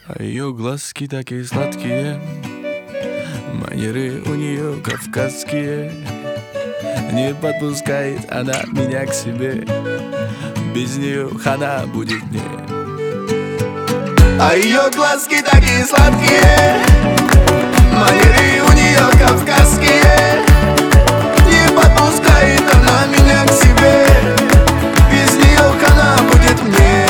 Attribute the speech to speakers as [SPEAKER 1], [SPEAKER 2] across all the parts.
[SPEAKER 1] А ее глазки такие сладкие, манеры у нее кавказские. Не подпускает она меня к себе, без нее хана будет мне. А ее глазки такие сладкие, манеры у нее кавказские. Не подпускает она меня к себе, без нее хана будет мне.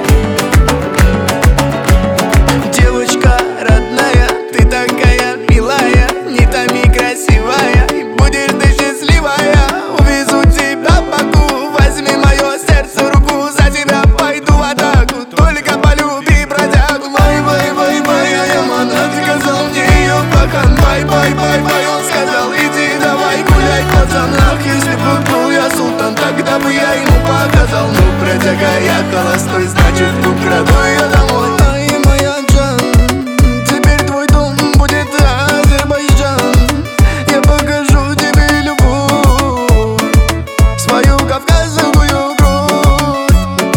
[SPEAKER 1] Девочка родная, ты такая милая, не томи, красивая, и будешь ты счастливая. Увезу тебя в Баку, возьми мое сердце в руку, за тебя пойду в атаку, только полюби бродягу. Моя мана, сказал мне ее пахан. Бай, он сказал, иди давай гуляй в пацанах. Если бы был я султан, тогда бы я ему показал. Ну, бродяга, я холостой, значит, украду ее домой. Ай, моя Джан, теперь твой дом будет Азербайджан. Я покажу тебе любовь, свою кавказскую кровь.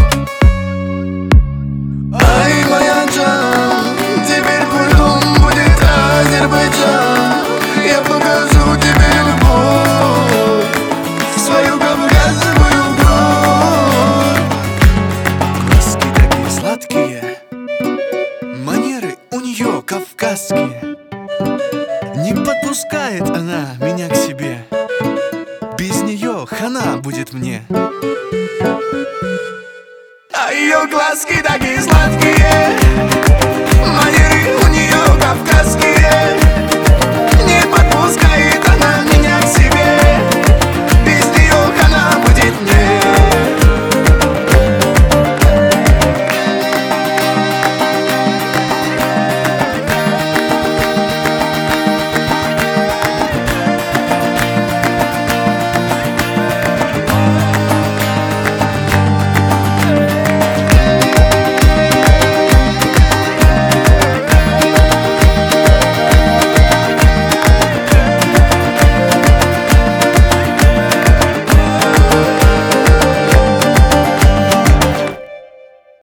[SPEAKER 1] Ай, моя Джан, теперь твой дом будет Азербайджан. Я покажу тебе любовь, свою кавказскую кровь. Глазки такие сладкие, манеры у нее кавказские. Не подпускает она меня к себе, без нее хана будет мне. А ее глазки